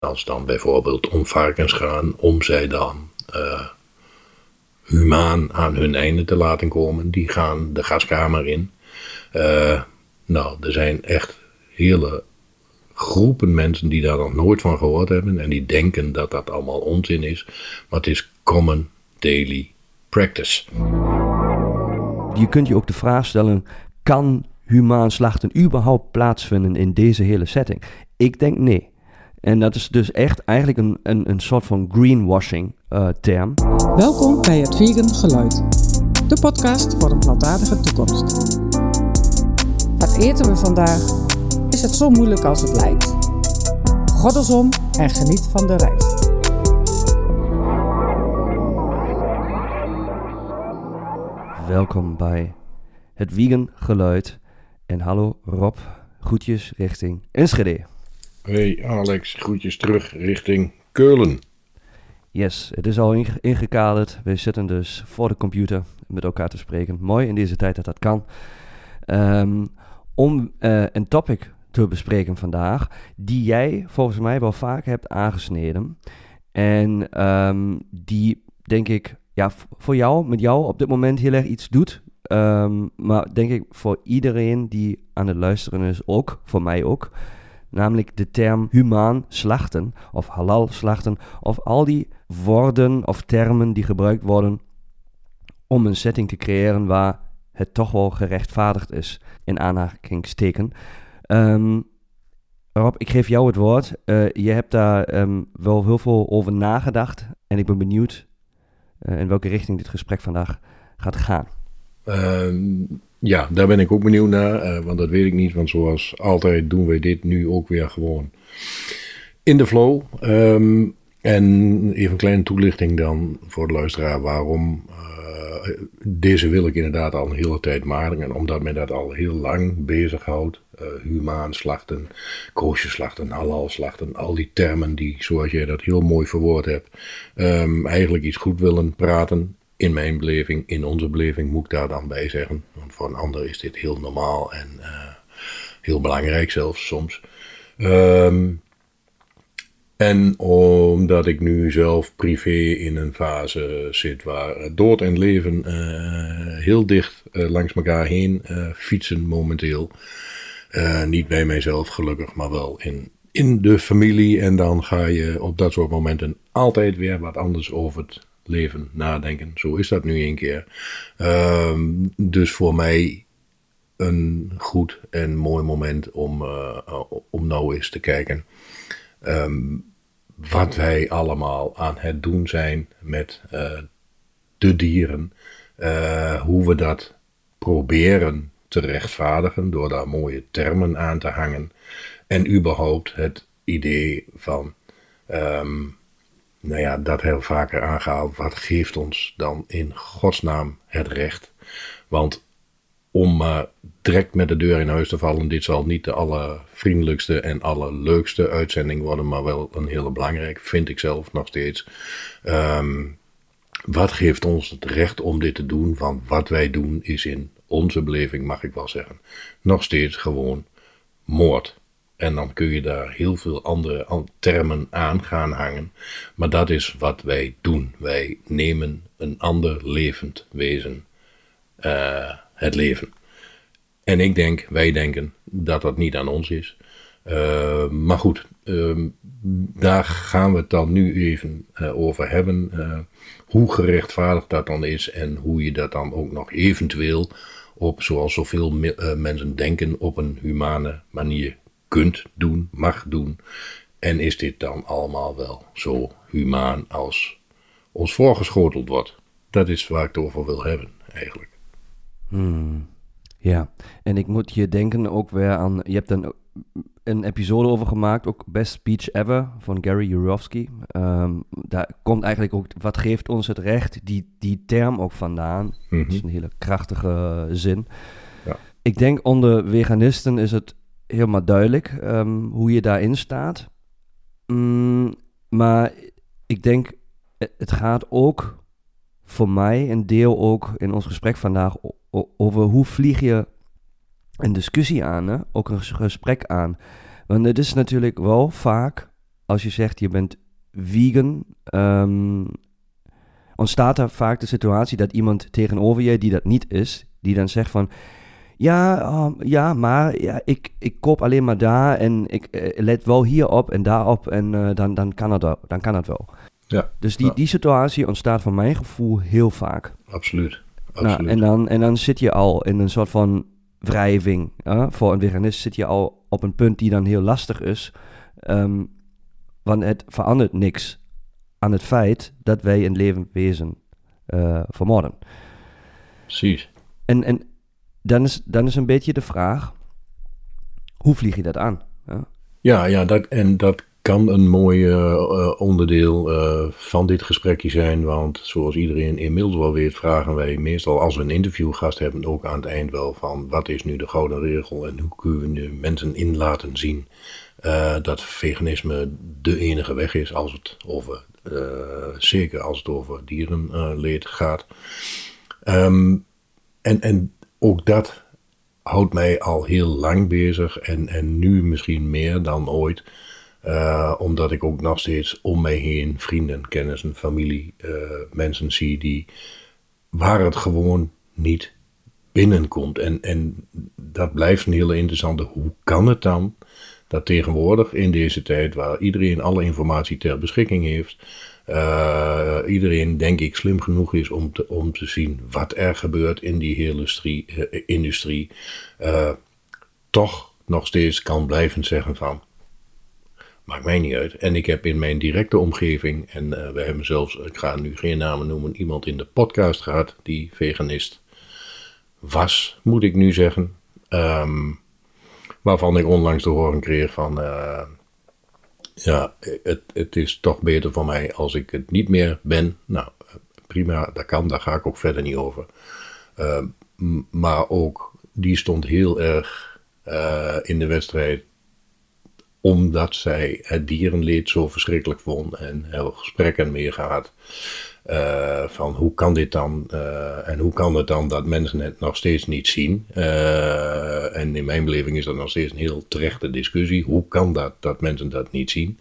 Als het dan bijvoorbeeld om varkens gaan, om zij dan humaan aan hun einde te laten komen. Die gaan de gaskamer in. Er zijn echt hele groepen mensen die daar nog nooit van gehoord hebben. En die denken dat dat allemaal onzin is. Maar het is common daily practice. Je kunt je ook de vraag stellen, kan humaan slachten überhaupt plaatsvinden in deze hele setting? Ik denk nee. En dat is dus echt eigenlijk een soort van greenwashing term. Welkom bij het Vegan Geluid. De podcast voor een plantaardige toekomst. Wat eten we vandaag? Is het zo moeilijk als het lijkt? Goddelsom en geniet van de reis. Welkom bij het Vegan Geluid. En hallo Rob, groetjes richting Enschede. Hey Alex, groetjes terug richting Keulen. Yes, het is al ingekaderd. We zitten dus voor de computer met elkaar te spreken. Mooi in deze tijd dat dat kan. Om een topic te bespreken vandaag, die jij volgens mij wel vaak hebt aangesneden. En die, denk ik, ja, voor jou, met jou op dit moment heel erg iets doet. Maar denk ik voor iedereen die aan het luisteren is ook, voor mij ook. Namelijk de term humaan slachten of halal slachten of al die woorden of termen die gebruikt worden om een setting te creëren waar het toch wel gerechtvaardigd is, in aanhalingstekens. Rob, ik geef jou het woord. Je hebt daar wel heel veel over nagedacht en ik ben benieuwd in welke richting dit gesprek vandaag gaat gaan. Ja, daar ben ik ook benieuwd naar, want dat weet ik niet. Want zoals altijd doen wij dit nu ook weer gewoon in de flow. En even een kleine toelichting dan voor de luisteraar waarom. Deze wil ik inderdaad al een hele tijd maken. En omdat men dat al heel lang bezighoudt. Humaan slachten, kosher slachten, halal slachten. Al die termen die, zoals jij dat heel mooi verwoord hebt, eigenlijk iets goed willen praten. In mijn beleving, in onze beleving moet ik daar dan bij zeggen. Want voor een ander is dit heel normaal en heel belangrijk zelfs soms. En omdat ik nu zelf privé in een fase zit waar dood en leven heel dicht langs elkaar heen fietsen momenteel. Niet bij mijzelf gelukkig, maar wel in de familie. En dan ga je op dat soort momenten altijd weer wat anders over het leven nadenken. Zo is dat nu een keer. Dus voor mij een goed en mooi moment om nou eens te kijken wat wij allemaal aan het doen zijn met de dieren. Hoe we dat proberen te rechtvaardigen door daar mooie termen aan te hangen. En überhaupt het idee van dat heel vaker aangehaald. Wat geeft ons dan in godsnaam het recht? Want om maar direct met de deur in huis te vallen, dit zal niet de allervriendelijkste en allerleukste uitzending worden, maar wel een hele belangrijk, vind ik zelf nog steeds. Wat geeft ons het recht om dit te doen? Want wat wij doen is in onze beleving, mag ik wel zeggen, nog steeds gewoon moord. En dan kun je daar heel veel andere termen aan gaan hangen. Maar dat is wat wij doen. Wij nemen een ander levend wezen het leven. En wij denken dat dat niet aan ons is. Maar goed, daar gaan we het dan nu even over hebben. Hoe gerechtvaardigd dat dan is en hoe je dat dan ook nog eventueel op, zoals zoveel mensen denken, op een humane manier kunt doen, mag doen. En is dit dan allemaal wel zo humaan als ons voorgeschoteld wordt? Dat is waar ik het over wil hebben, eigenlijk. Ja, en ik moet je denken ook weer aan, je hebt een episode over gemaakt, ook Best Speech Ever van Gary Yourofsky. Daar komt eigenlijk ook, wat geeft ons het recht, die term ook vandaan. Mm-hmm. Dat is een hele krachtige zin. Ja. Ik denk onder veganisten is het helemaal duidelijk hoe je daarin staat. Maar ik denk, het gaat ook voor mij een deel ook in ons gesprek vandaag over hoe vlieg je een discussie aan, hè? Ook een gesprek aan. Want het is natuurlijk wel vaak als je zegt je bent vegan, ontstaat er vaak de situatie dat iemand tegenover je die dat niet is, die dan zegt van, maar ik koop alleen maar daar en ik let wel hierop en daarop en dan kan het wel. Ja. Dus die situatie ontstaat van mijn gevoel heel vaak. Absoluut. Nou, en dan zit je al in een soort van wrijving. Voor een veganist zit je al op een punt die dan heel lastig is. Want het verandert niks aan het feit dat wij een levend wezen vermoorden. Precies. En dan is een beetje de vraag, hoe vlieg je dat aan? Ja, dat kan een mooi onderdeel van dit gesprekje zijn, want zoals iedereen inmiddels wel weet, vragen wij meestal als we een interviewgast hebben ook aan het eind wel van wat is nu de gouden regel en hoe kunnen we mensen in laten zien dat veganisme de enige weg is als het over, zeker als het over dierenleed gaat. En ook dat houdt mij al heel lang bezig en nu misschien meer dan ooit. Omdat ik ook nog steeds om mij heen vrienden, kennissen, familie, mensen zie waar het gewoon niet binnenkomt. En dat blijft een hele interessante. Hoe kan het dan dat tegenwoordig in deze tijd waar iedereen alle informatie ter beschikking heeft, iedereen denk ik slim genoeg is om te zien wat er gebeurt in die hele industrie, toch nog steeds kan blijven zeggen van, maakt mij niet uit. En ik heb in mijn directe omgeving, en we hebben zelfs, ik ga nu geen namen noemen, iemand in de podcast gehad die veganist was, moet ik nu zeggen. Waarvan ik onlangs te horen kreeg van, het is toch beter voor mij als ik het niet meer ben. Nou, prima, dat kan, daar ga ik ook verder niet over. Maar ook, die stond heel erg in de wedstrijd omdat zij het dierenleed zo verschrikkelijk vond en hebben gesprekken mee gehad van hoe kan dit dan en hoe kan het dan dat mensen het nog steeds niet zien. En in mijn beleving is dat nog steeds een heel terechte discussie. Hoe kan dat mensen dat niet zien?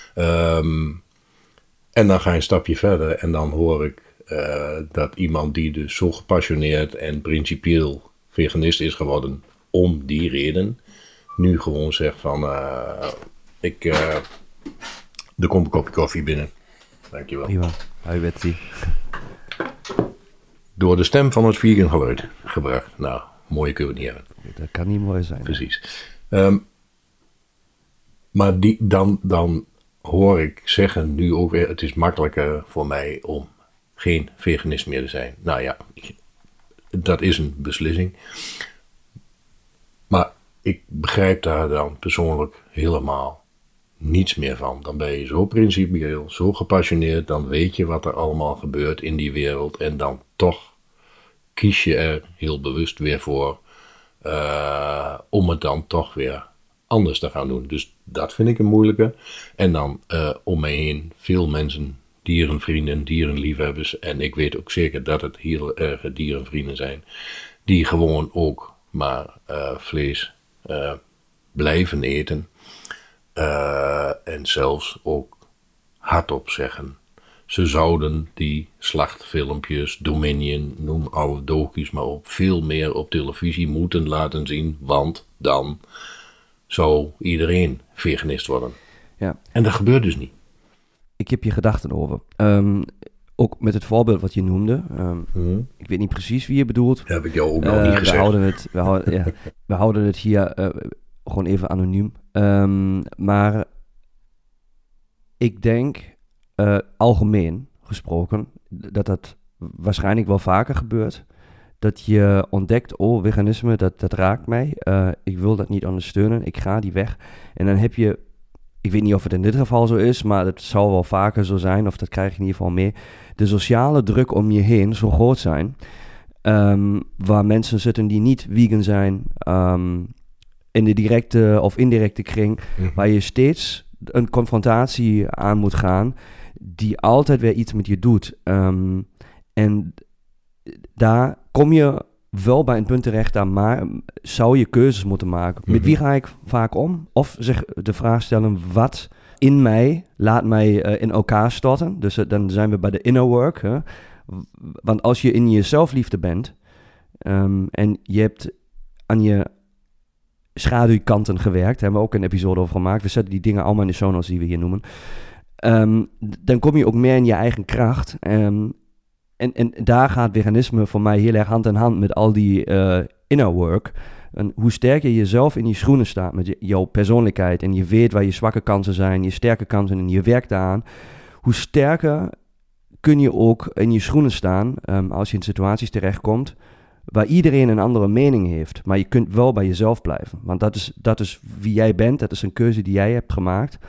En dan ga je een stapje verder en dan hoor ik dat iemand die dus zo gepassioneerd en principieel veganist is geworden om die reden, nu gewoon zegt van, er komt een kopje koffie binnen. Dankjewel. Prima. Hoi Betsy. Door de stem van het vegan geluid gebracht. Nou, mooie kun je niet hebben. Dat kan niet mooi zijn. Precies. Maar dan hoor ik zeggen nu ook weer, het is makkelijker voor mij om geen veganist meer te zijn. Nou ja, dat is een beslissing. Maar ik begrijp daar dan persoonlijk helemaal niets meer van. Dan ben je zo principieel, zo gepassioneerd, dan weet je wat er allemaal gebeurt in die wereld en dan toch kies je er heel bewust weer voor om het dan toch weer anders te gaan doen. Dus dat vind ik een moeilijke. En dan om me heen veel mensen, dierenvrienden, dierenliefhebbers, en ik weet ook zeker dat het heel erge dierenvrienden zijn, die gewoon ook maar vlees blijven eten. En zelfs ook hardop zeggen. Ze zouden die slachtfilmpjes, Dominion, noem alle docu's maar op, veel meer op televisie moeten laten zien, want dan zou iedereen veganist worden. Ja. En dat gebeurt dus niet. Ik heb je gedachten over. Ook met het voorbeeld wat je noemde. Ik weet niet precies wie je bedoelt. Dat heb ik jou ook nog niet gezegd. We houden het hier gewoon even anoniem. Maar ik denk algemeen gesproken dat waarschijnlijk wel vaker gebeurt. Dat je ontdekt, veganisme, dat raakt mij. Ik wil dat niet ondersteunen. Ik ga die weg. En dan heb je, ik weet niet of het in dit geval zo is, maar het zal wel vaker zo zijn, of dat krijg je in ieder geval mee. De sociale druk om je heen zo groot zijn, waar mensen zitten die niet vegan zijn, in de directe of indirecte kring, waar je steeds een confrontatie aan moet gaan, die altijd weer iets met je doet. En daar kom je wel bij een punt terecht aan, maar zou je keuzes moeten maken. Met wie ga ik vaak om? Of zich de vraag stellen, wat in mij, laat mij in elkaar storten. Dus dan zijn we bij de inner work. Hè? Want als je in je zelfliefde bent en je hebt aan je schaduwkanten gewerkt, hebben we ook een episode over gemaakt. We zetten die dingen allemaal in de show notes die we hier noemen. Dan kom je ook meer in je eigen kracht. En daar gaat veganisme voor mij heel erg hand in hand met al die inner work. En hoe sterker je jezelf in je schoenen staat met jouw persoonlijkheid en je weet waar je zwakke kansen zijn, je sterke kansen en je werkt daaraan, hoe sterker kun je ook in je schoenen staan als je in situaties terechtkomt waar iedereen een andere mening heeft. Maar je kunt wel bij jezelf blijven. Want dat is wie jij bent, dat is een keuze die jij hebt gemaakt.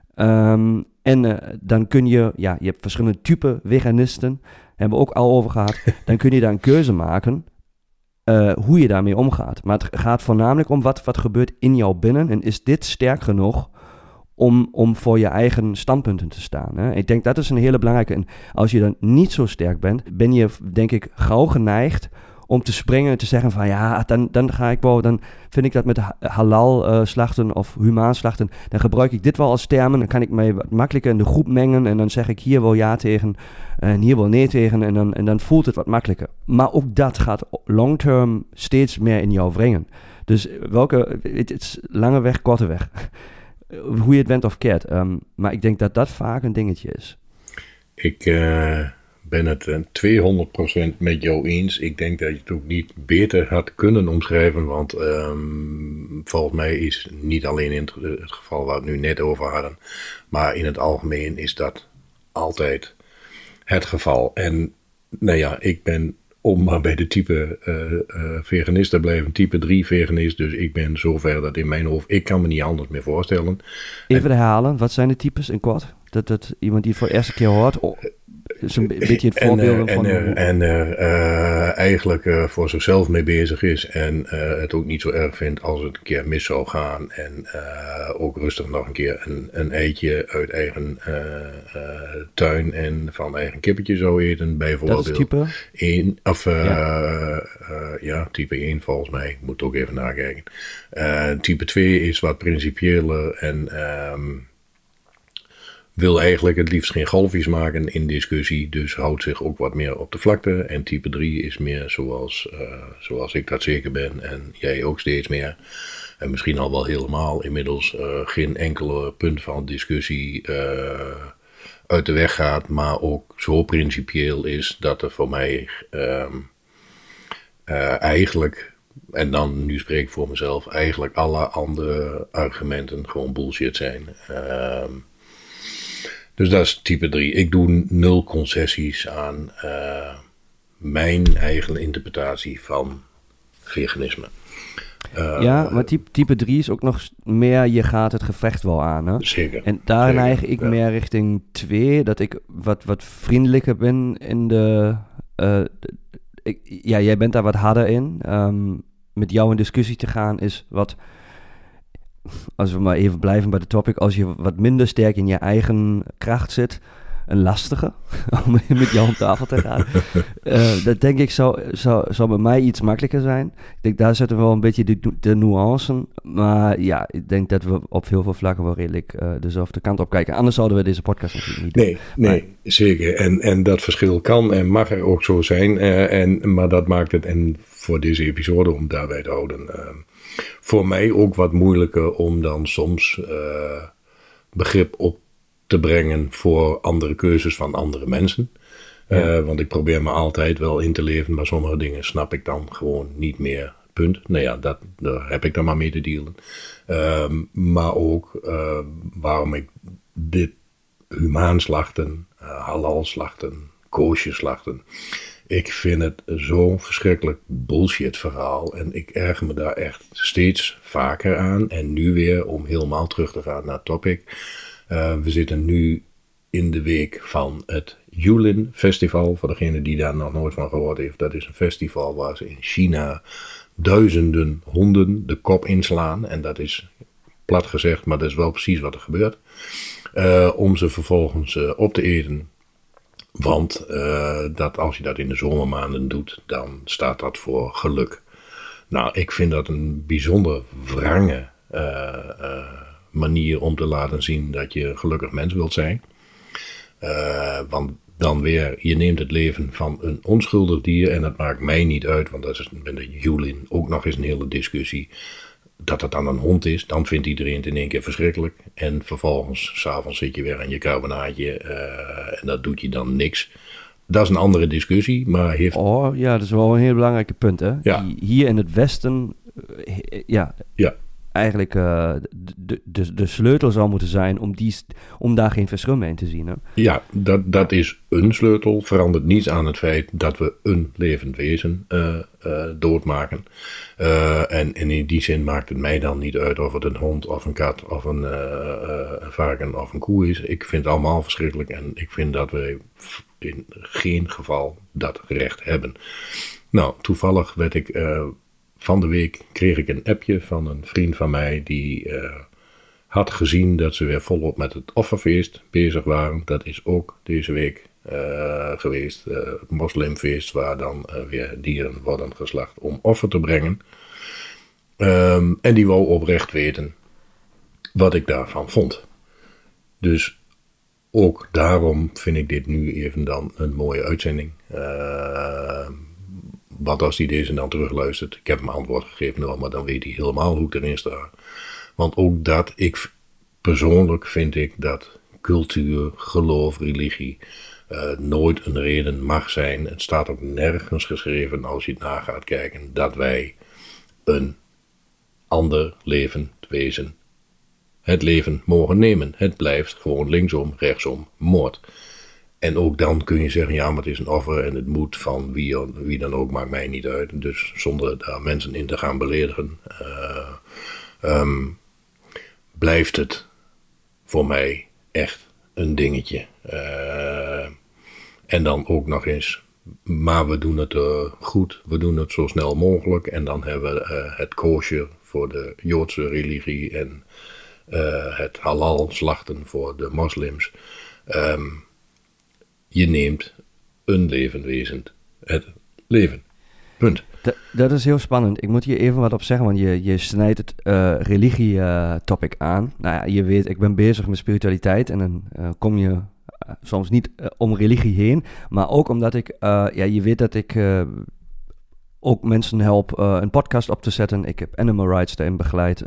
Dan kun je, je hebt verschillende typen veganisten, hebben we ook al over gehad. Dan kun je daar een keuze maken hoe je daarmee omgaat. Maar het gaat voornamelijk om wat gebeurt in jou binnen. En is dit sterk genoeg om voor je eigen standpunten te staan? Hè? Ik denk dat is een hele belangrijke. En als je dan niet zo sterk bent, ben je denk ik gauw geneigd om te springen en te zeggen van dan ga ik wel, dan vind ik dat met halal slachten of humaan slachten, dan gebruik ik dit wel als termen, dan kan ik mij wat makkelijker in de groep mengen en dan zeg ik hier wel ja tegen en hier wel nee tegen en dan voelt het wat makkelijker. Maar ook dat gaat long-term steeds meer in jou wringen. Dus het is lange weg, korte weg. Hoe je het went of keert. Maar ik denk dat dat vaak een dingetje is. Ik ben het 200% met jou eens. Ik denk dat je het ook niet beter had kunnen omschrijven, want volgens mij is niet alleen in het geval waar we het nu net over hadden, maar in het algemeen is dat altijd het geval. En ik ben, om maar bij de type veganist te blijven, type 3 veganist, dus ik ben zover dat in mijn hoofd, ik kan me niet anders meer voorstellen. Even herhalen, wat zijn de types in kort? Dat iemand die het voor de eerste keer hoort, is een beetje het voorbeeld van... En eigenlijk voor zichzelf mee bezig is en het ook niet zo erg vindt als het een keer mis zou gaan en ook rustig nog een keer een eitje uit eigen tuin en van eigen kippetje zou eten, bijvoorbeeld. Dat is type? 1, of type 1 volgens mij, ik moet ook even nakijken. Type 2 is wat principiëler en wil eigenlijk het liefst geen golfjes maken in discussie, dus houdt zich ook wat meer op de vlakte. En type 3 is meer zoals ik dat zeker ben en jij ook steeds meer. En misschien al wel helemaal inmiddels geen enkele punt van discussie uit de weg gaat, maar ook zo principieel is dat er voor mij eigenlijk, en dan nu spreek ik voor mezelf, eigenlijk alle andere argumenten gewoon bullshit zijn. Dus dat is type 3. Ik doe 0 concessies aan mijn eigen interpretatie van veganisme. Maar type 3 is ook nog meer, je gaat het gevecht wel aan. Hè? Zeker. En daar neig ik meer richting 2, dat ik wat vriendelijker ben in de... jij bent daar wat harder in. Met jou in discussie te gaan is wat... Als we maar even blijven bij de topic, als je wat minder sterk in je eigen kracht zit, een lastige, om met jou om tafel te gaan. Dat denk ik zou bij mij iets makkelijker zijn. Ik denk, daar zitten we wel een beetje de nuancen. Maar ja, ik denk dat we op heel veel vlakken wel redelijk dezelfde kant op kijken. Anders zouden we deze podcast natuurlijk niet doen. Nee, zeker. En dat verschil kan en mag er ook zo zijn. Maar dat maakt het, en voor deze episode om daarbij te houden, voor mij ook wat moeilijker om dan soms begrip op te brengen voor andere keuzes van andere mensen. Ja. Want ik probeer me altijd wel in te leven, maar sommige dingen snap ik dan gewoon niet meer. Punt. Daar heb ik dan maar mee te dealen. Maar ook waarom ik dit humaan slachten, halal slachten, kosher slachten. Ik vind het zo'n verschrikkelijk bullshit verhaal. En ik erger me daar echt steeds vaker aan. En nu weer, om helemaal terug te gaan naar het topic. We zitten nu in de week van het Yulin Festival. Voor degene die daar nog nooit van gehoord heeft. Dat is een festival waar ze in China duizenden honden de kop inslaan. En dat is plat gezegd, maar dat is wel precies wat er gebeurt. Om ze vervolgens op te eten. Want dat als je dat in de zomermaanden doet, dan staat dat voor geluk. Nou, ik vind dat een bijzonder wrange manier om te laten zien dat je een gelukkig mens wilt zijn. Want dan weer, je neemt het leven van een onschuldig dier en dat maakt mij niet uit, want dat is met de Julin ook nog eens een hele discussie. Dat het dan een hond is, dan vindt iedereen het in één keer verschrikkelijk. En vervolgens, 's avonds zit je weer aan je carbonaatje en dat doet je dan niks. Dat is een andere discussie, maar heeft... Oh ja, dat is wel een heel belangrijk punt, hè? Ja. Hier in het Westen, Ja. eigenlijk de sleutel zou moeten zijn om daar geen verschil mee in te zien, hè? Ja, dat is een sleutel. Verandert niets aan het feit dat we een levend wezen doodmaken. En in die zin maakt het mij dan niet uit of het een hond of een kat of een varken of een koe is. Ik vind het allemaal verschrikkelijk en ik vind dat wij in geen geval dat recht hebben. Nou, toevallig werd ik... van de week kreeg ik een appje van een vriend van mij die had gezien dat ze weer volop met het offerfeest bezig waren. Dat is ook deze week geweest, het moslimfeest waar dan weer dieren worden geslacht om offer te brengen. En die wou oprecht weten wat ik daarvan vond. Dus ook daarom vind ik dit nu even dan een mooie uitzending. Wat als hij deze dan terugluistert? Ik heb hem antwoord gegeven, maar dan weet hij helemaal hoe ik erin sta. Want ook dat, persoonlijk vind ik dat cultuur, geloof, religie nooit een reden mag zijn. Het staat ook nergens geschreven als je het na gaat kijken dat wij een ander levend wezen het leven mogen nemen. Het blijft gewoon linksom, rechtsom, moord. En ook dan kun je zeggen, ja, maar het is een offer en het moet van wie dan ook, maakt mij niet uit. Dus zonder daar mensen in te gaan beledigen, blijft het voor mij echt een dingetje. En dan ook nog eens, maar we doen het goed, we doen het zo snel mogelijk. En dan hebben we het kosher voor de Joodse religie en het halal slachten voor de moslims. Je neemt een levend wezen het leven. Punt. Dat is heel spannend. Ik moet hier even wat op zeggen, want je snijdt het religie-topic aan. Nou ja, je weet, ik ben bezig met spiritualiteit en dan kom je soms niet om religie heen. Maar ook omdat ik, je weet dat ik ook mensen help een podcast op te zetten. Ik heb Animal Rights daarin begeleid.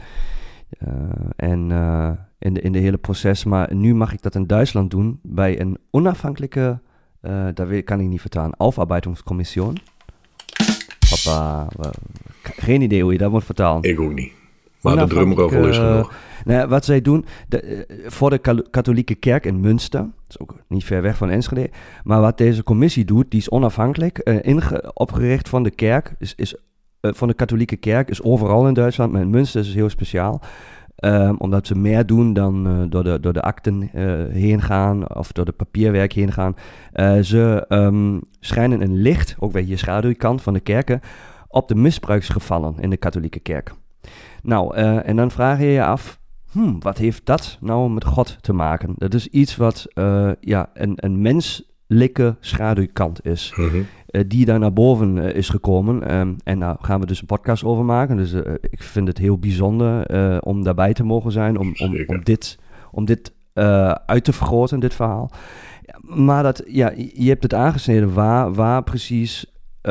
In de hele proces. Maar nu mag ik dat in Duitsland doen bij een onafhankelijke, kan ik niet vertalen, Aufarbeitungskommission. Papa, geen idee hoe je dat moet vertalen. Ik ook niet. Maar de drumroffel is genoeg. Wat zij doen, voor de katholieke kerk in Münster, dat is ook niet ver weg van Enschede, maar wat deze commissie doet, die is onafhankelijk, opgericht van de kerk, van de katholieke kerk, is overal in Duitsland, maar in Münster is het heel speciaal. Omdat ze meer doen dan door de akten heen gaan of door de papierwerk heen gaan. Ze schijnen een licht, ook bij je schaduwkant van de kerken, op de misbruiksgevallen in de katholieke kerk. Nou, en dan vraag je je af, wat heeft dat nou met God te maken? Dat is iets wat een menselijke schaduwkant is. Mm-hmm. Die daar naar boven is gekomen. En daar gaan we dus een podcast over maken. Dus ik vind het heel bijzonder om daarbij te mogen zijn. Om dit uit te vergroten, dit verhaal. Maar je hebt het aangesneden. Waar precies...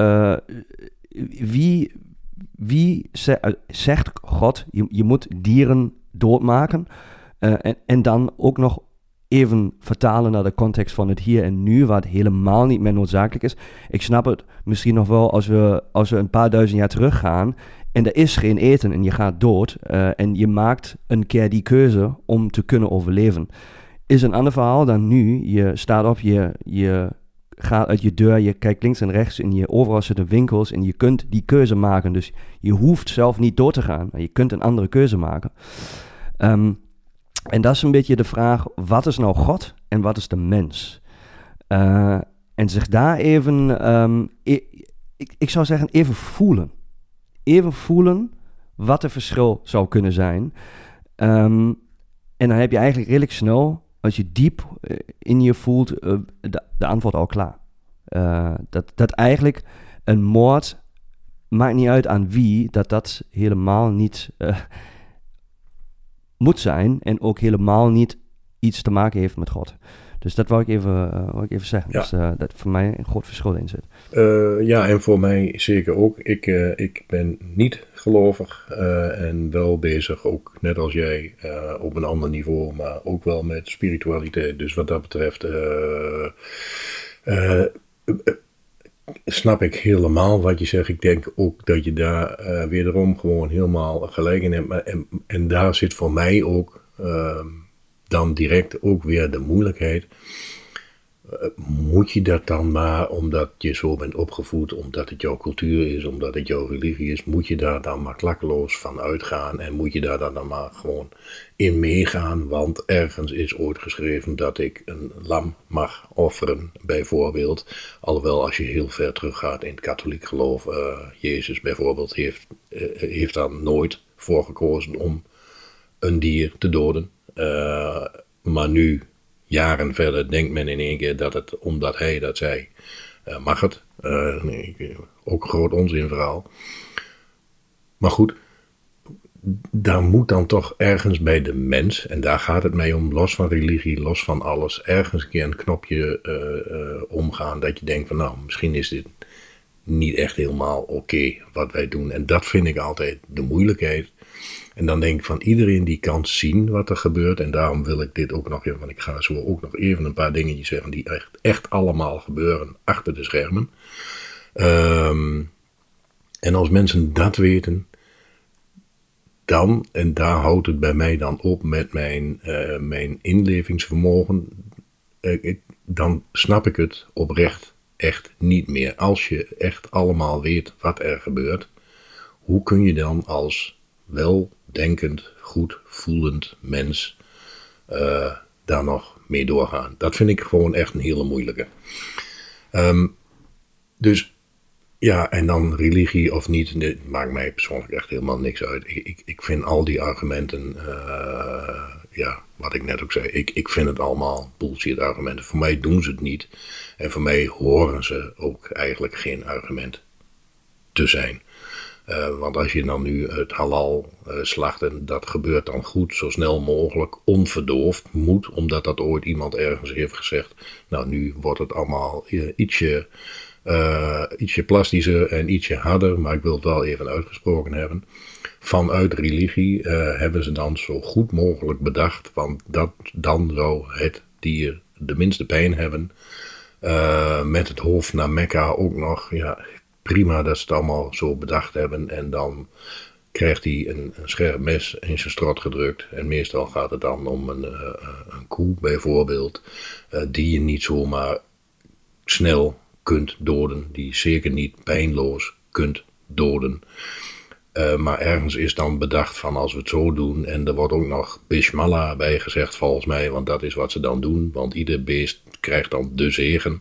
Wie zegt God, je moet dieren doodmaken. En dan ook nog even vertalen naar de context van het hier en nu, waar het helemaal niet meer noodzakelijk is. Ik snap het misschien nog wel als we een paar duizend jaar teruggaan en er is geen eten en je gaat dood en je maakt een keer die keuze om te kunnen overleven. Is een ander verhaal dan nu. Je staat op, je gaat uit je deur, je kijkt links en rechts en overal zitten winkels en je kunt die keuze maken. Dus je hoeft zelf niet door te gaan, maar je kunt een andere keuze maken. En dat is een beetje de vraag, wat is nou God en wat is de mens? En zich daar even, ik zou zeggen, even voelen. Even voelen wat het verschil zou kunnen zijn. En dan heb je eigenlijk redelijk snel, als je diep in je voelt, de antwoord al klaar. Dat eigenlijk een moord, maakt niet uit aan wie, dat helemaal niet... moet zijn en ook helemaal niet iets te maken heeft met God. Dus dat wou ik even zeggen. Ja. Dus dat voor mij een groot verschil in zit. Ja, en voor mij zeker ook. Ik ben niet gelovig en wel bezig, ook net als jij, op een ander niveau, maar ook wel met spiritualiteit. Dus wat dat betreft snap ik helemaal wat je zegt. Ik denk ook dat je daar wederom gewoon helemaal gelijk in hebt. En daar zit voor mij ook dan direct ook weer de moeilijkheid. Moet je dat dan maar, omdat je zo bent opgevoed, omdat het jouw cultuur is, omdat het jouw religie is, moet je daar dan maar klakkeloos van uitgaan en moet je daar dan maar gewoon in meegaan, want ergens is ooit geschreven dat ik een lam mag offeren, bijvoorbeeld. Alhoewel, als je heel ver teruggaat in het katholiek geloof, Jezus bijvoorbeeld heeft daar nooit voor gekozen om een dier te doden. Maar nu, jaren verder, denkt men in één keer dat het, omdat hij dat zei, mag het. Ook een groot onzinverhaal. Maar goed, daar moet dan toch ergens bij de mens, en daar gaat het mij om, los van religie, los van alles, ergens een keer een knopje omgaan dat je denkt van nou, misschien is dit niet echt helemaal oké wat wij doen. En dat vind ik altijd de moeilijkheid. En dan denk ik van iedereen die kan zien wat er gebeurt. En daarom wil ik dit ook nog even, want ik ga zo ook nog even een paar dingetjes zeggen die echt allemaal gebeuren achter de schermen. En als mensen dat weten, dan, en daar houdt het bij mij dan op met mijn inlevingsvermogen, dan snap ik het oprecht echt niet meer. Als je echt allemaal weet wat er gebeurt, hoe kun je dan als weldenkend, goed voelend mens daar nog mee doorgaan? Dat vind ik gewoon echt een hele moeilijke. Dus ja, en dan religie of niet, dit maakt mij persoonlijk echt helemaal niks uit. Ik vind al die argumenten, ja, wat ik net ook zei, ik vind het allemaal bullshit argumenten. Voor mij doen ze het niet en voor mij horen ze ook eigenlijk geen argument te zijn. Want als je dan nu het halal slachten, dat gebeurt dan goed, zo snel mogelijk, onverdoofd moet, omdat dat ooit iemand ergens heeft gezegd. Nou, nu wordt het allemaal ietsje plastischer en ietsje harder, maar ik wil het wel even uitgesproken hebben. Vanuit religie hebben ze dan zo goed mogelijk bedacht, want dan zou het dier de minste pijn hebben. Met het hoofd naar Mekka ook nog, ja, prima dat ze het allemaal zo bedacht hebben. En dan krijgt hij een scherp mes in zijn strot gedrukt. En meestal gaat het dan om een koe bijvoorbeeld, die je niet zomaar snel kunt doden. Die zeker niet pijnloos kunt doden. Maar ergens is dan bedacht van als we het zo doen. En er wordt ook nog Bismillah bij gezegd volgens mij. Want dat is wat ze dan doen. Want ieder beest krijgt dan de zegen.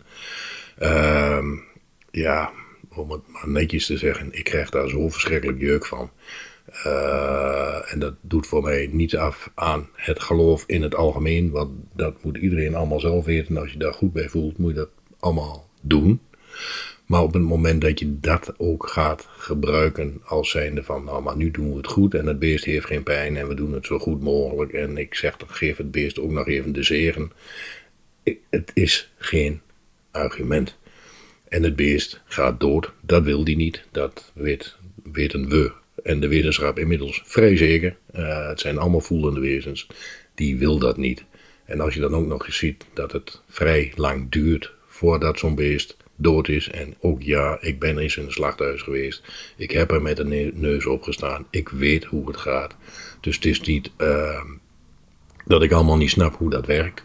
Ja, om het maar netjes te zeggen. Ik krijg daar zo verschrikkelijk jeuk van. En dat doet voor mij niets af aan het geloof in het algemeen. Want dat moet iedereen allemaal zelf weten. Als je daar goed bij voelt, moet je dat allemaal doen. Maar op het moment dat je dat ook gaat gebruiken als zijnde van, nou maar nu doen we het goed en het beest heeft geen pijn en we doen het zo goed mogelijk. En ik zeg, geef het beest ook nog even de zegen. Het is geen argument. En het beest gaat dood, dat wil die niet, dat weten we. En de wetenschap inmiddels vrij zeker. Het zijn allemaal voelende wezens, die wil dat niet. En als je dan ook nog eens ziet dat het vrij lang duurt voordat zo'n beest dood is. En ook ja, ik ben eens in een slachthuis geweest. Ik heb er met een neus op gestaan. Ik weet hoe het gaat. Dus het is niet dat ik allemaal niet snap hoe dat werkt.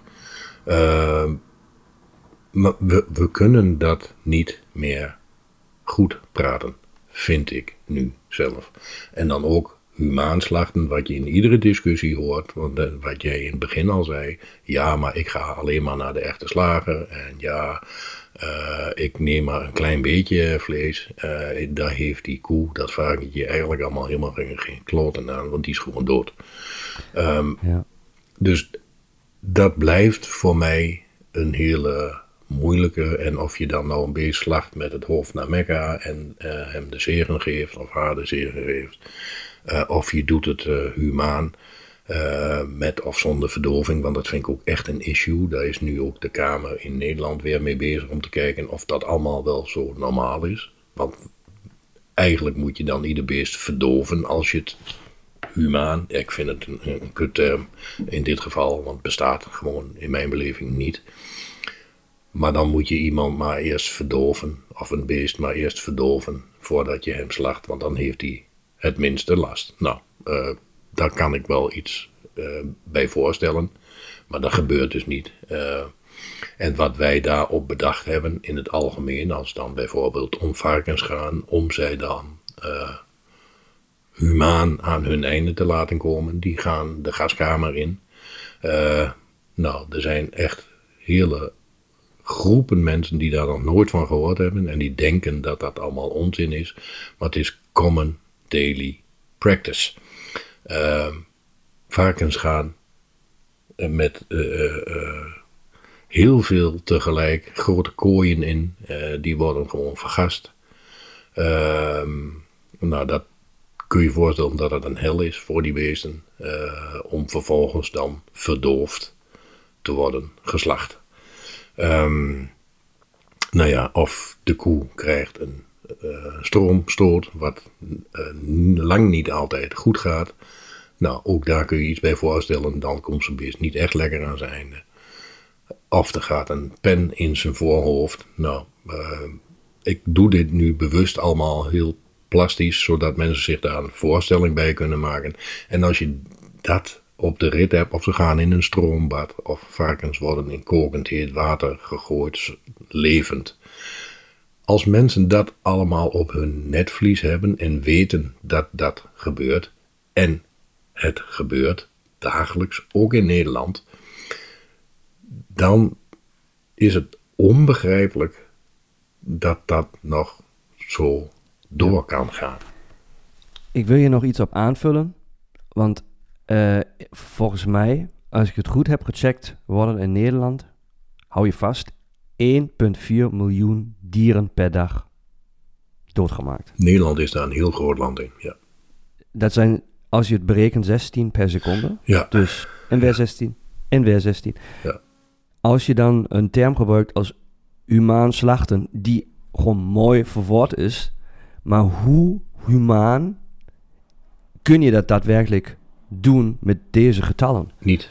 Maar we kunnen dat niet meer goed praten, vind ik nu zelf. En dan ook humaan slachten, wat je in iedere discussie hoort. Want wat jij in het begin al zei. Ja, maar ik ga alleen maar naar de echte slager. En ja, ik neem maar een klein beetje vlees. Daar heeft die koe, dat varkentje, eigenlijk allemaal helemaal geen kloten aan. Want die is gewoon dood. Ja. Dus dat blijft voor mij een hele moeilijke. En of je dan nou een beest slacht met het hoofd naar Mekka en hem de zegen geeft of haar de zegen geeft. Of je doet het humaan. Met of zonder verdoving, want dat vind ik ook echt een issue. Daar is nu ook de Kamer in Nederland weer mee bezig om te kijken of dat allemaal wel zo normaal is. Want eigenlijk moet je dan ieder beest verdoven als je het humaan, ik vind het een kutterm in dit geval, want het bestaat gewoon in mijn beleving niet. Maar dan moet je iemand maar eerst verdoven, of een beest maar eerst verdoven voordat je hem slacht, want dan heeft hij het minste last. Nou, daar kan ik wel iets bij voorstellen, maar dat gebeurt dus niet. En wat wij daarop bedacht hebben in het algemeen, als het dan bijvoorbeeld om varkens gaan, om zij dan humaan aan hun einde te laten komen, die gaan de gaskamer in. Nou, er zijn echt hele groepen mensen die daar nog nooit van gehoord hebben en die denken dat dat allemaal onzin is, maar het is common daily practice. Varkens gaan met heel veel tegelijk, grote kooien in, die worden gewoon vergast. Nou, dat kun je voorstellen dat het een hel is voor die beesten, om vervolgens dan verdoofd te worden geslacht. Nou ja, of de koe krijgt een stroomstoot, wat lang niet altijd goed gaat. Nou, ook daar kun je iets bij voorstellen, dan komt zijn beest niet echt lekker aan zijn einde. Of er gaat een pen in zijn voorhoofd. Nou, ik doe dit nu bewust allemaal heel plastisch, zodat mensen zich daar een voorstelling bij kunnen maken. En als je dat op de rit hebt, of ze gaan in een stroombad, of varkens worden in kokend heet water gegooid, levend. Als mensen dat allemaal op hun netvlies hebben en weten dat dat gebeurt, en het gebeurt dagelijks, ook in Nederland, dan is het onbegrijpelijk dat dat nog zo door kan gaan. Ik wil hier nog iets op aanvullen, want volgens mij, als ik het goed heb gecheckt, worden in Nederland, hou je vast, 1,4 miljoen dieren per dag doodgemaakt. Nederland is daar een heel groot land in, ja. Dat zijn, als je het berekent, 16 per seconde. Ja. Dus, en weer 16, en weer 16. Ja. Als je dan een term gebruikt als humaan slachten, die gewoon mooi verwoord is, maar hoe humaan kun je dat daadwerkelijk doen met deze getallen? Niet.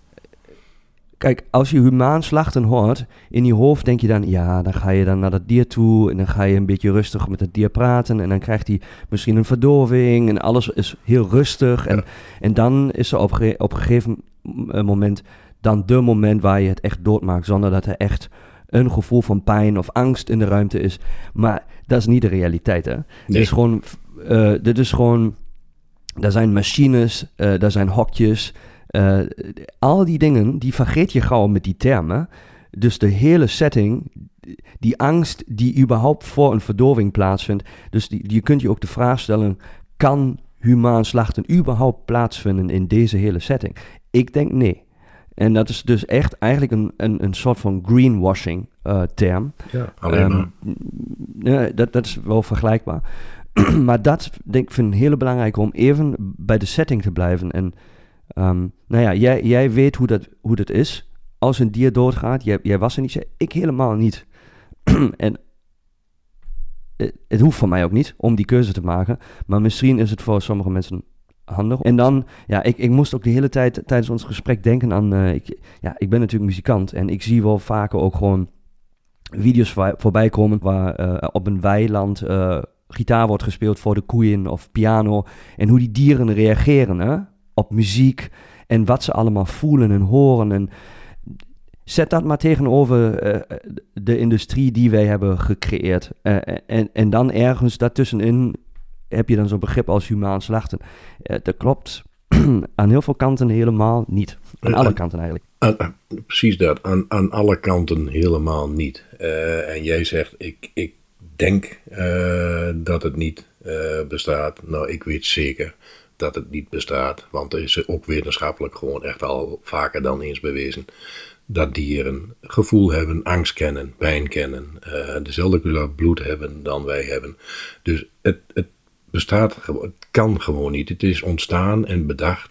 Kijk, als je humaan slachten hoort, in je hoofd denk je dan, ja, dan ga je dan naar dat dier toe en dan ga je een beetje rustig met het dier praten en dan krijgt hij misschien een verdoving en alles is heel rustig. Ja. En dan is er op een gegeven moment dan de moment waar je het echt doodmaakt, zonder dat er echt een gevoel van pijn of angst in de ruimte is. Maar dat is niet de realiteit, hè? Nee. Dit is gewoon, daar zijn machines, daar zijn hokjes. Al die dingen, die vergeet je gauw met die termen. Dus de hele setting, die angst die überhaupt voor een verdoving plaatsvindt. Dus je kunt je ook de vraag stellen, kan humaan slachten überhaupt plaatsvinden in deze hele setting? Ik denk nee. En dat is dus echt eigenlijk een soort van greenwashing term. Ja, alleen maar. Dat is wel vergelijkbaar. Maar dat vind ik heel belangrijk om even bij de setting te blijven. En nou ja, jij weet hoe dat is. Als een dier doodgaat, jij was er niet, ik helemaal niet. En het hoeft van mij ook niet om die keuze te maken. Maar misschien is het voor sommige mensen handig. En dan, ja, ik moest ook de hele tijd tijdens ons gesprek denken aan, ik ben natuurlijk muzikant. En ik zie wel vaker ook gewoon video's voorbij komen waar op een weiland gitaar wordt gespeeld voor de koeien of piano. En hoe die dieren reageren, hè? Op muziek en wat ze allemaal voelen en horen. En zet dat maar tegenover de industrie die wij hebben gecreëerd. En dan ergens daartussenin heb je dan zo'n begrip als humaan slachten. Dat klopt aan heel veel kanten helemaal niet. Aan alle kanten eigenlijk. Precies dat, aan alle kanten helemaal niet. En jij zegt, ik denk dat het niet bestaat. Nou, ik weet zeker dat het niet bestaat. Want er is ook wetenschappelijk gewoon echt al vaker dan eens bewezen dat dieren gevoel hebben, angst kennen, pijn kennen, dezelfde kleur bloed hebben dan wij hebben. Dus het bestaat gewoon, het kan gewoon niet. Het is ontstaan en bedacht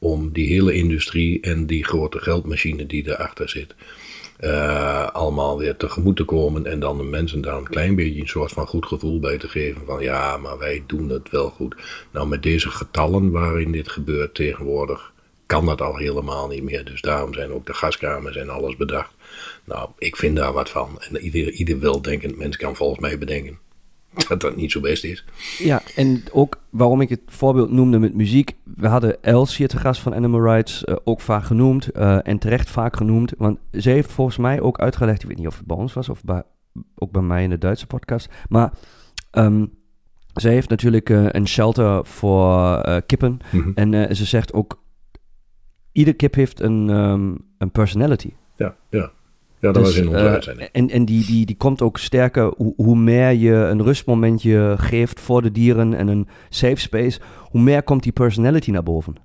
om die hele industrie en die grote geldmachine die erachter zit, allemaal weer tegemoet te komen en dan de mensen daar een klein beetje een soort van goed gevoel bij te geven van ja, maar wij doen het wel goed. Nou, met deze getallen waarin dit gebeurt tegenwoordig kan dat al helemaal niet meer. Dus daarom zijn ook de gaskamers en alles bedacht. Nou, ik vind daar wat van. En ieder weldenkend mens kan volgens mij bedenken dat dat niet zo best is. Ja, en ook waarom ik het voorbeeld noemde met muziek. We hadden Els hier te gast van Animal Rights ook vaak genoemd. En terecht vaak genoemd. Want ze heeft volgens mij ook uitgelegd, ik weet niet of het bij ons was of ook bij mij in de Duitse podcast. Maar zij heeft natuurlijk een shelter voor kippen. Mm-hmm. En ze zegt ook, ieder kip heeft een personality. Ja. Ja, dat was in onze uitzending. En die komt ook sterker hoe meer je een rustmomentje geeft voor de dieren en een safe space, hoe meer komt die personality naar boven.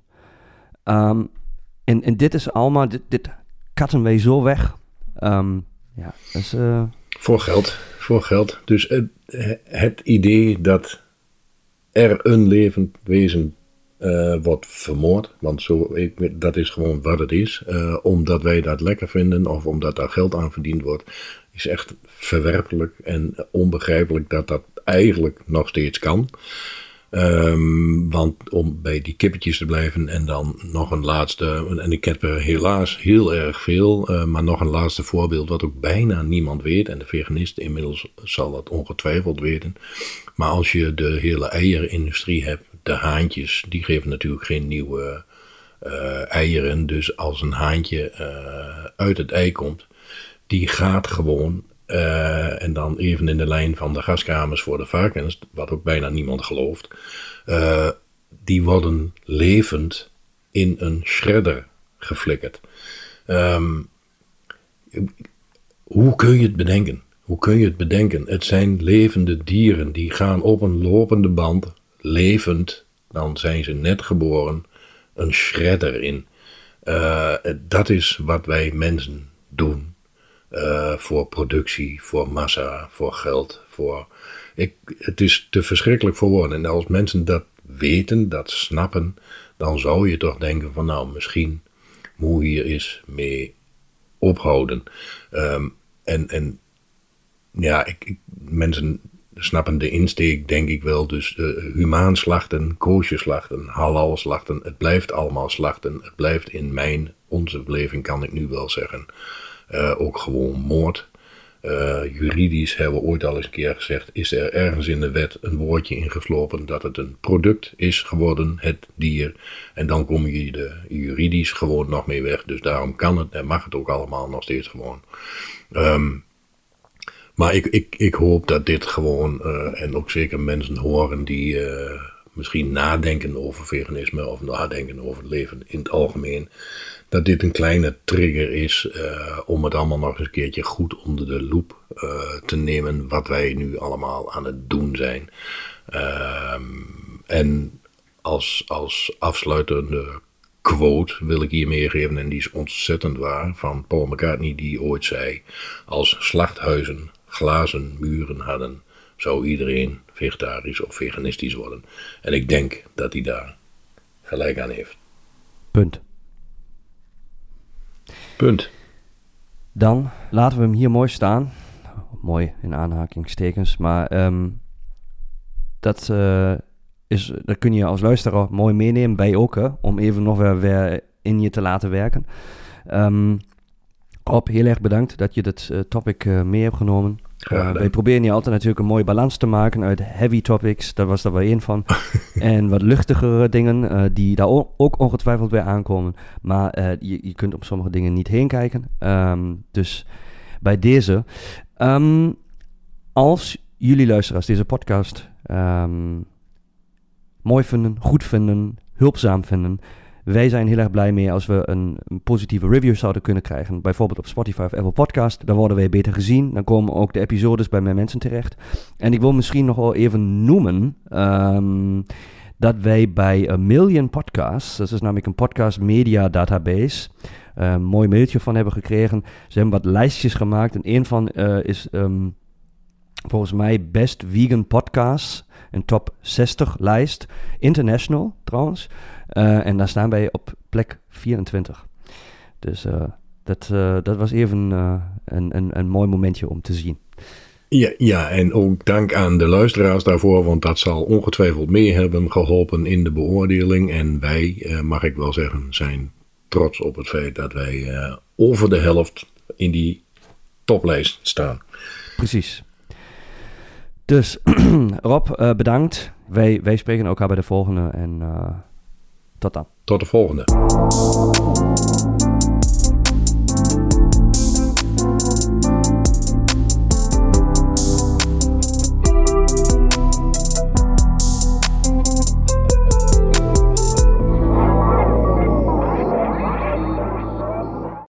En dit is allemaal, dit katten wij zo weg. Ja, dat is, Voor geld. Dus het idee dat er een levend wezen wordt vermoord, want dat is gewoon wat het is, omdat wij dat lekker vinden of omdat daar geld aan verdiend wordt, is echt verwerpelijk en onbegrijpelijk dat dat eigenlijk nog steeds kan. Want om bij die kippetjes te blijven en dan nog een laatste, en ik heb er helaas heel erg veel, maar nog een laatste voorbeeld wat ook bijna niemand weet, en de veganist inmiddels zal dat ongetwijfeld weten, maar als je de hele eierindustrie hebt, de haantjes, die geven natuurlijk geen nieuwe eieren. Dus als een haantje uit het ei komt, die gaat gewoon, en dan even in de lijn van de gaskamers voor de varkens, wat ook bijna niemand gelooft, die worden levend in een shredder geflikkerd. Hoe kun je het bedenken? Hoe kun je het bedenken? Het zijn levende dieren, die gaan op een lopende band, levend, dan zijn ze net geboren, een shredder in. Dat is wat wij mensen doen. Voor productie, voor massa, voor geld. Het is te verschrikkelijk voor woorden. En als mensen dat weten, dat snappen, dan zou je toch denken van nou, misschien moet hier eens mee ophouden. Mensen snappen de insteek, denk ik wel. Dus humaan slachten, kosher slachten, halal slachten. Het blijft allemaal slachten. Het blijft in onze beleving, kan ik nu wel zeggen, ook gewoon moord. Juridisch hebben we ooit al eens een keer gezegd, is er ergens in de wet een woordje ingeslopen dat het een product is geworden, het dier. En dan kom je er juridisch gewoon nog mee weg. Dus daarom kan het en mag het ook allemaal nog steeds gewoon. Maar ik hoop dat dit gewoon, en ook zeker mensen horen die misschien nadenken over veganisme of nadenken over het leven in het algemeen, dat dit een kleine trigger is om het allemaal nog eens een keertje goed onder de loep te nemen wat wij nu allemaal aan het doen zijn. En als afsluitende quote wil ik hier meegeven, en die is ontzettend waar, van Paul McCartney, die ooit zei: als slachthuizen glazen muren hadden, zou iedereen vegetarisch of veganistisch worden. En ik denk dat hij daar gelijk aan heeft. Punt. Dan laten we hem hier mooi staan. Mooi in aanhakingstekens, maar dat kun je als luisteraar mooi meenemen, bij ook, hè, om even nog weer in je te laten werken. Rob, heel erg bedankt dat je dit topic mee hebt genomen. Wij proberen hier altijd natuurlijk een mooie balans te maken uit heavy topics, daar was er wel één van. En wat luchtigere dingen, die daar ook ongetwijfeld weer aankomen. Maar je kunt op sommige dingen niet heen kijken. Dus bij deze. Als jullie luisteraars deze podcast mooi vinden, goed vinden, hulpzaam vinden, wij zijn heel erg blij mee als we een positieve review zouden kunnen krijgen. Bijvoorbeeld op Spotify of Apple Podcast. Dan worden wij beter gezien. Dan komen ook de episodes bij meer mensen terecht. En ik wil misschien nog wel even noemen dat wij bij A Million Podcasts, dat is namelijk een podcast media database, een mooi mailtje van hebben gekregen. Ze hebben wat lijstjes gemaakt. En een van is volgens mij Best Vegan Podcasts. Een top 60 lijst. International trouwens. En daar staan wij op plek 24. Dus dat was even een mooi momentje om te zien. Ja, en ook dank aan de luisteraars daarvoor, want dat zal ongetwijfeld meer hebben geholpen in de beoordeling. En wij, mag ik wel zeggen, zijn trots op het feit dat wij over de helft in die toplijst staan. Precies. Dus Rob, bedankt. Wij spreken elkaar bij de volgende en tot dan. Tot de volgende.